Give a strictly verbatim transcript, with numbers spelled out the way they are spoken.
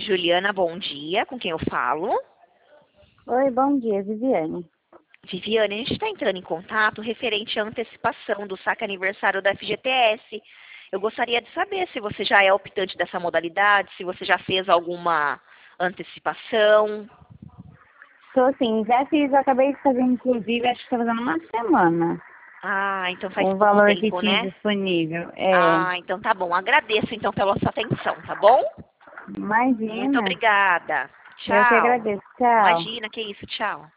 Juliana, bom dia. Com quem eu falo? Oi, bom dia, Viviane. Viviane, a gente está entrando em contato referente à antecipação do saque aniversário da F G T S. Eu gostaria de saber se você já é optante dessa modalidade, se você já fez alguma antecipação. Tô sim, já fiz, eu acabei de fazer, inclusive, acho que tá fazendo uma semana. Ah, então faz O pouco valor que tempo, tinha né? disponível. É, Ah, então tá bom. Agradeço então pela sua atenção, tá bom? Muito imagina. obrigada. Eu que Tchau. agradeço. Tchau. Imagina, que isso, tchau.